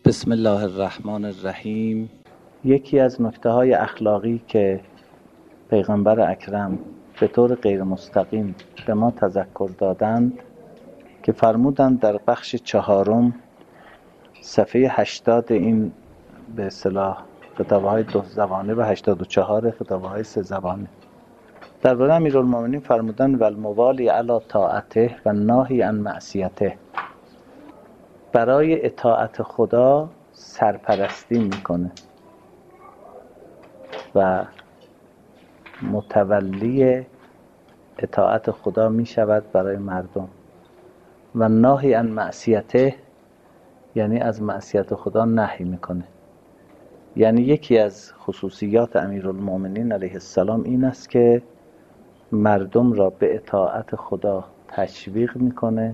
بسم الله الرحمن الرحیم. یکی از نکته‌های اخلاقی که پیغمبر اکرم به طور غیر مستقیم به ما تذکر دادند که فرمودند در بخش 4 صفحه 80 این به اصطلاح خطابه‌های 2 زبانه و 84 خطابه‌های 3 زبانه درباره امیرالمومنین فرمودند والموالی علی طاعته و ناهی عن معصیته، برای اطاعت خدا سرپرستی میکنه و متولی اطاعت خدا میشود برای مردم و ناهی عن معصیته یعنی از معصیت خدا نهی میکنه. یعنی یکی از خصوصیات امیرالمومنین علیه السلام این است که مردم را به اطاعت خدا تشویق میکنه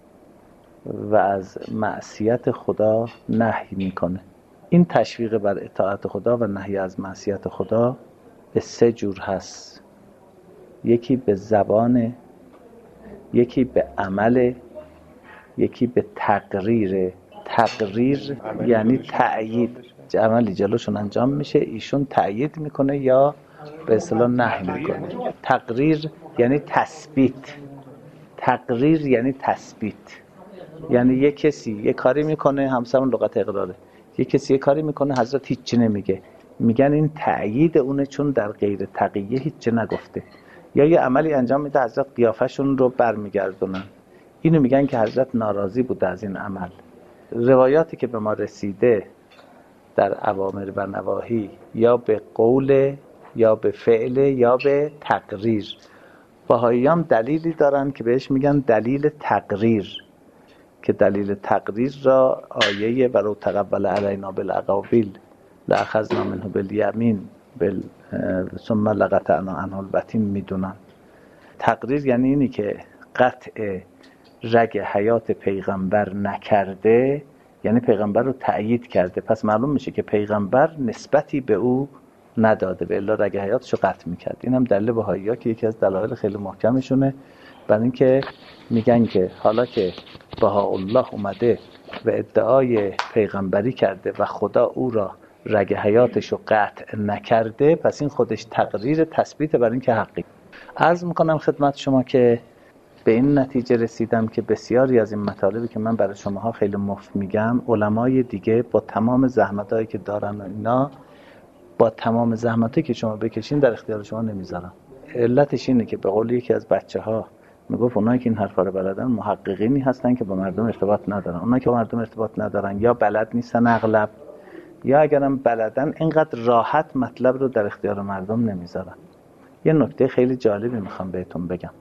و از معصیت خدا نهی میکنه. این تشویق بر اطاعت خدا و نهی از معصیت خدا به 3 جور هست. یکی به زبان، یکی به عمل، یکی به تقریر. تقریر یعنی تأیید، عملی جلوشون انجام میشه ایشون تأیید میکنه یا به اصطلاح نهی میکنه. تقریر یعنی تثبیت. تقریر یعنی تثبیت، یعنی یک کسی یک کاری میکنه، همسرمون لغت اقراره، یک کسی یک کاری میکنه حضرت هیچی نمیگه، میگن این تأیید اونه چون در غیر تقیه هیچی نگفته. یا یه عملی انجام میده حضرت قیافشون رو برمیگردونن، اینو میگن که حضرت ناراضی بود از این عمل. روایاتی که به ما رسیده در اوامر و نواهی یا به قول یا به فعل یا به تقریر، بهائیان دلیلی دارن که بهش میگن دلیل تقریر، که دلیل تقریر را آیه ولو تقبل علینا بالاقاویل لاخذنا منه بالیمین ثم لقطعنا عنه الوتین میدونن. تقریر یعنی اینی که قطع رگ حیات پیغمبر نکرده، یعنی پیغمبر رو تأیید کرده، پس معلوم میشه که پیغمبر نسبتی به او نداده، به الا رگ حیاتشو قطع میکرد. این هم دلیل بهائی‌ها که یکی از دلایل خیلی محکمشونه، برای اینکه میگن که حالا که بهاءالله اومده و ادعای پیغمبری کرده و خدا او را رگ حیاتشو قطع نکرده، پس این خودش تقریر تثبیت برای اینکه حقی. عرض میکنم خدمت شما که به این نتیجه رسیدم که بسیاری از این مطالبی که من برای شماها خیلی مفت میگم، علمای دیگه با تمام زحمتایی که دارن و اینا، با تمام زحمتی که شما بکشین در اختیار شما نمیذارن. علتش اینه که به قول یکی از بچه‌ها میگفت اونایی که این حرفا رو بلدن محققینی هستن که با مردم ارتباط ندارن. اونایی که با مردم ارتباط ندارن یا بلد نیستن اغلب، یا اگرم بلدن اینقدر راحت مطلب رو در اختیار مردم نمیذارن. یه نکته خیلی جالبی میخوام بهتون بگم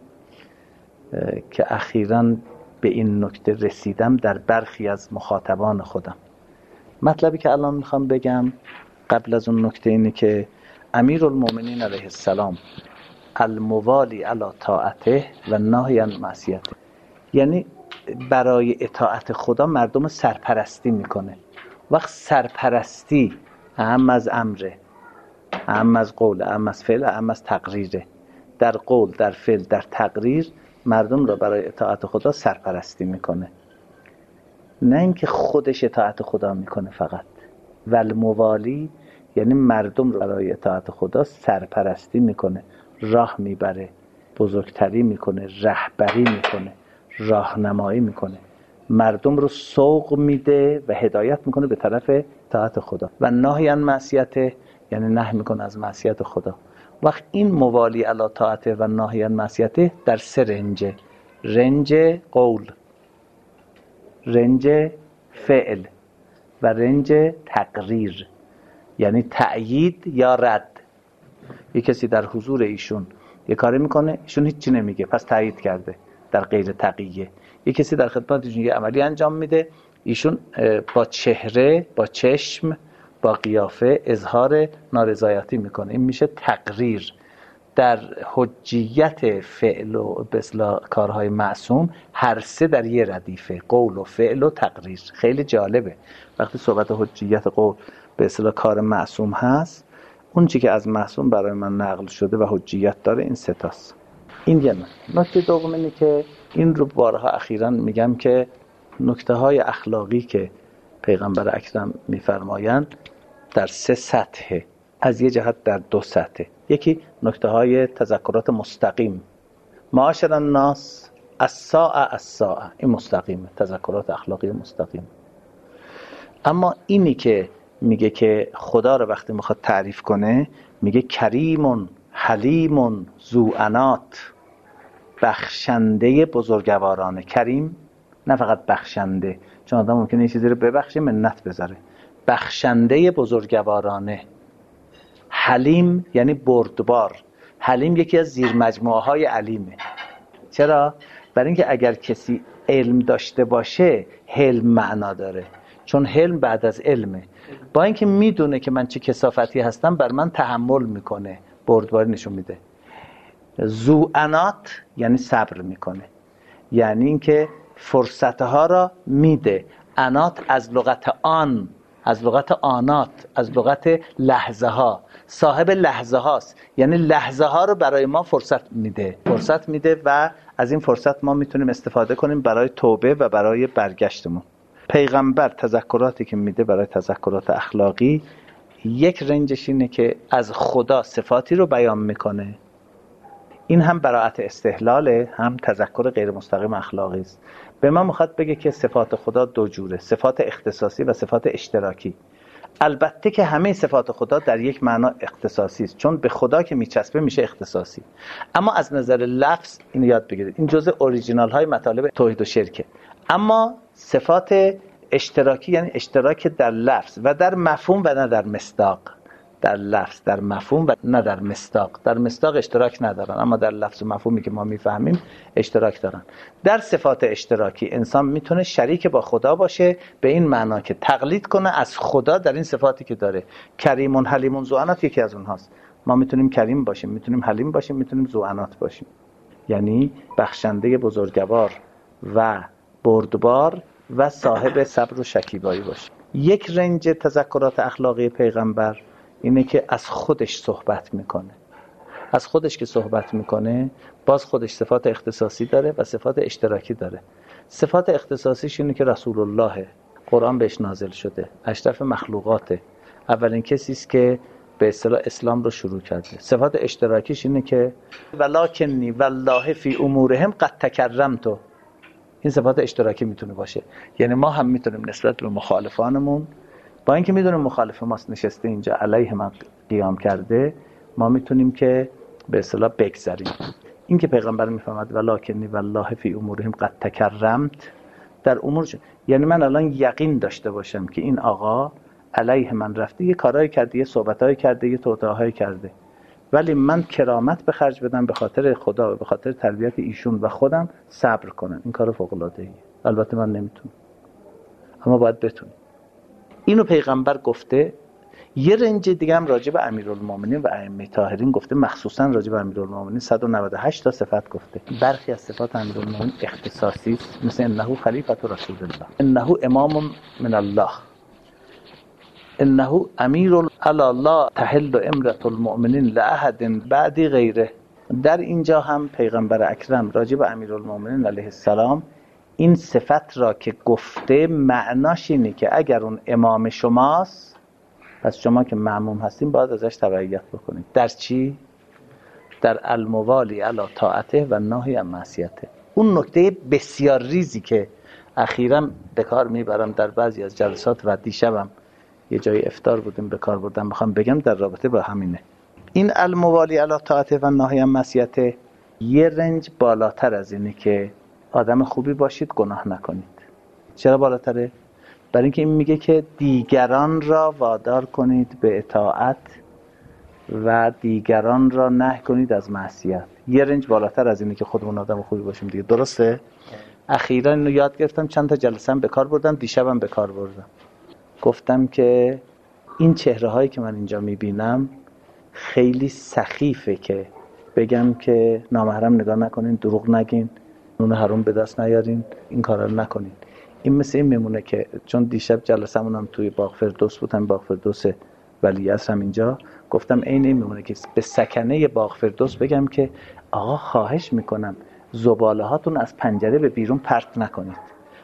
که اخیراً به این نکته رسیدم در برخی از مخاطبان خودم. مطلبی که الان میخوام بگم قبل از اون نکته اینه که امیرالمومنین علیه السلام الموالی علی طاعته و ناهی عن معصیته، یعنی برای اطاعت خدا مردم سرپرستی میکنه. وقت سرپرستی اهم از امره، اهم از قول، اهم از فعل، اهم از تقریره. در قول، در فعل، در تقریر مردم را برای اطاعت خدا سرپرستی میکنه، نه اینکه خودش اطاعت خدا میکنه فقط. والموالی یعنی مردم را برای اطاعت خدا سرپرستی میکنه، راه میبره، بزرگتری میکنه، رهبری میکنه، راهنمایی میکنه، مردم رو سوق میده و هدایت میکنه به طرف اطاعت خدا. و ناهی عن معصیته یعنی نهی میکنه از معصیت خدا. وقت این موالی علی طاعته و ناهی عن معصیته در 3 رنجه: رنج قول، رنج فعل و رنج تقریر، یعنی تأیید یا رد. یک کسی در حضور ایشون یه کاری میکنه، ایشون هیچی نمیگه، پس تأیید کرده در غیر تقیه. یک کسی در خدمت ایشون یه عملی انجام میده، ایشون با چهره، با چشم، با قیافه اظهار نارضایتی میکنه، این میشه تقریر. در حجیت فعل و به اصطلاح کارهای معصوم هر 3 در یه ردیفه: قول و فعل و تقریر. خیلی جالبه وقتی صحبت حجیت قول به اصطلاح کار معصوم هست، اون چی که از معصوم برای من نقل شده و حجیت داره این 3 تاست. این یه نکته دوم اینه که این رو بارها اخیراً میگم که نکته های اخلاقی که پیغمبر اکرم میفرمایند در 3 سطح، از یه جهت در 2 سطح. یکی نکته های تذکرات مستقیم، معاشر الناس الساعه، این مستقیمه، تذکرات اخلاقی مستقیم. اما اینی که میگه که خدا رو وقتی میخواد تعریف کنه میگه کریم حلیم ذو انات، بخشنده بزرگوارانه. کریم نه فقط بخشنده، چون آدم ممکنه یه چیزی رو ببخشه منت بذاره، بخشنده بزرگوارانه. حلیم یعنی بردبار. حلیم یکی از زیر مجموعه های علیمه. چرا؟ برای اینکه اگر کسی علم داشته باشه حلم معنا داره، چون حلم بعد از علمه. با اینکه میدونه که من چه کثافتی هستم بر من تحمل میکنه، بردباری نشون میده. ذو انات یعنی صبر میکنه، یعنی اینکه فرصتها را میده. انات از لغت آن، از لغت آنات، از لغت لحظه ها، صاحب لحظه هاست، یعنی لحظه ها رو برای ما فرصت میده و از این فرصت ما میتونیم استفاده کنیم برای توبه و برای برگشتمون. پیغمبر تذکراتی که میده برای تذکرات اخلاقی، یک رنجش اینه که از خدا صفاتی رو بیان میکنه، این هم براءت استحلاله، هم تذکر غیر مستقیم اخلاقی است. به ما میخواد بگه که صفات خدا 2 جوره، صفات اختصاصی و صفات اشتراکی. البته که همه صفات خدا در یک معنا اختصاصی است، چون به خدا که میچسبه میشه اختصاصی. اما از نظر لفظ اینو یاد بگیرید، این جزء اوریجینال های مطالب توحید و شرکه. اما صفات اشتراکی یعنی اشتراک در لفظ و در مفهوم و نه در مصداق. در لفظ، در مفهوم و نه در مصداق. در مصداق اشتراک ندارن، اما در لفظ و مفهومی که ما میفهمیم اشتراک دارن. در صفات اشتراکی انسان میتونه شریک با خدا باشه، به این معنا که تقلید کنه از خدا در این صفاتی که داره. کریم حلیم ذو انات یکی از اونهاست. ما میتونیم کریم باشیم، میتونیم حلیم باشیم، میتونیم ذو انات باشیم، یعنی بخشنده بزرگوار و بردبار و صاحب صبر و شکیبایی باشیم. یک رنج تذکرات اخلاقی پیغمبر اینه که از خودش صحبت میکنه. از خودش که صحبت میکنه باز خودش صفات اختصاصی داره و صفات اشتراکی داره. صفات اختصاصیش اینه که رسول الله، قرآن بهش نازل شده، اشرف مخلوقاته، اولین کسی است که به اصطلاح اسلام رو شروع کرده. صفات اشتراکیش اینه که ولکنی والله فی امورهم قد تکرمت. این صفات اشتراکی میتونه باشه، یعنی ما هم میتونیم نسبت به مخالفانمون، با اینکه میدونیم مخالف ماست نشسته اینجا علیه من قیام کرده، ما میتونیم که به اصطلاح بگذریم. این که پیغمبر میفهمد ولکنی والله فی امورهم قد تکرمت، در امور یعنی من الان یقین داشته باشم که این آقا علیه من رفته، یه کارهایی کرده، یه صحبتایی کرده، یه توطئه‌هایی کرده، ولی من کرامت به خرج بدم به خاطر خدا و به خاطر تربیت ایشون و خودم صبر کنم. این کار فوق‌العاده‌ایه. البته من نمیتونم، اما باید بتونم. اینو پیغمبر گفته. یه رنج دیگه هم راجع به امیرالمومنین و ائمه طاهرین گفته، مخصوصا راجع به امیرالمومنین 198 تا صفت گفته. برخی از صفات امیرالمومنین اختصاصی است، مثل انه خلیفة رسول الله، انه امام من الله، انه امیر علی لا تحل امرة المؤمنین لاحد بعد غیره. در اینجا هم پیغمبر اکرم راجع به امیرالمومنین علیه السلام این صفت را که گفته معناش اینه که اگر اون امام شماست، پس شما که مأموم هستین باید ازش تبعیت بکنید. در چی؟ در الموالی علی طاعته و ناهی عن معصیته. اون نکته بسیار ریزی که اخیراً به کار میبرم در بعضی از جلسات و دیشبم یه جای افطار بودیم به کار بردم، میخوام بگم در رابطه با همینه. این الموالی علی طاعته و ناهی عن معصیته یه رنج بالاتر از اینه که آدم خوبی باشید گناه نکنید. چرا بالاتره؟ برای اینکه این میگه که دیگران را وادار کنید به اطاعت و دیگران را نهی کنید از معصیت. یه رنج بالاتر از اینه که خودمون آدم خوبی باشیم دیگه. درسته؟ اخیراً اینو یاد گرفتم، چند تا جلسه هم به کار بردم، دیشبم به کار بردم. گفتم که این چهره هایی که من اینجا میبینم خیلی سخیفه که بگم که نامحرم نگاه نکنین، دروغ نگین، نون حرام به دست نیارین، این کارا رو نکنین. این مثل این میمونه که چون دیشب جلسمون هم توی باغ فردوس بودم، باغ فردوس ولیعصر هم اینجا، گفتم این میمونه که به سکنه باغ فردوس بگم که آقا خواهش میکنم زباله هاتون از پنجره به بیرون پرت نکنید.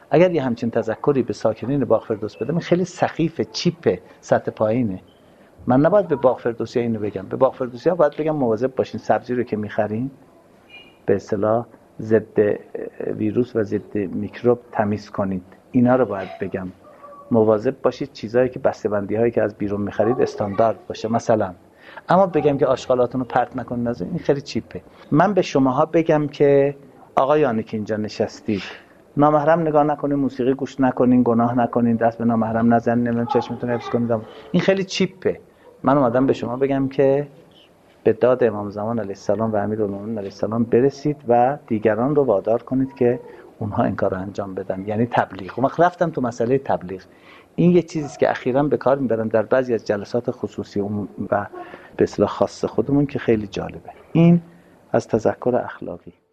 اگر یه همچین تذکری به ساکنین باغ فردوسی بدم، این خیلی سخیفه، چیپه، سطح پایینه. من نباید به باغ فردوسی اینو بگم. به باغ فردوسی ها باید بگم مواظب باشین سبزی رو که میخرین به اصطلاح ضد ویروس و ضد میکروب تمیز کنید. اینا رو باید بگم. مواظب باشید چیزایی که بسته‌بندی هایی که از بیرون میخرید استاندارد باشه مثلا. اما بگم که آشغالاتون رو پرت نکنید، این خیلی چیپه. من به شماها بگم که آقایانی که اینجا نشستید، نامحرم نگاه نکنید، موسیقی گوش نکنید، گناه نکنید، دست به نامحرم نزنید، نمیدونم چشمتون حفظ کنید. این خیلی چیپه. من اومدم به شما بگم که به داد امام زمان علیه السلام و امیرالمومنین علیه السلام برسید و دیگران رو وادار کنید که اونها این کار رو انجام بدن، یعنی تبلیغ. و رفتم تو مسئله تبلیغ. این یه چیزی است که اخیراً به کار میبرم در بعضی از جلسات خصوصی و به اصطلاح خاص خودمون که خیلی جالبه. این از تذکر اخلاقی.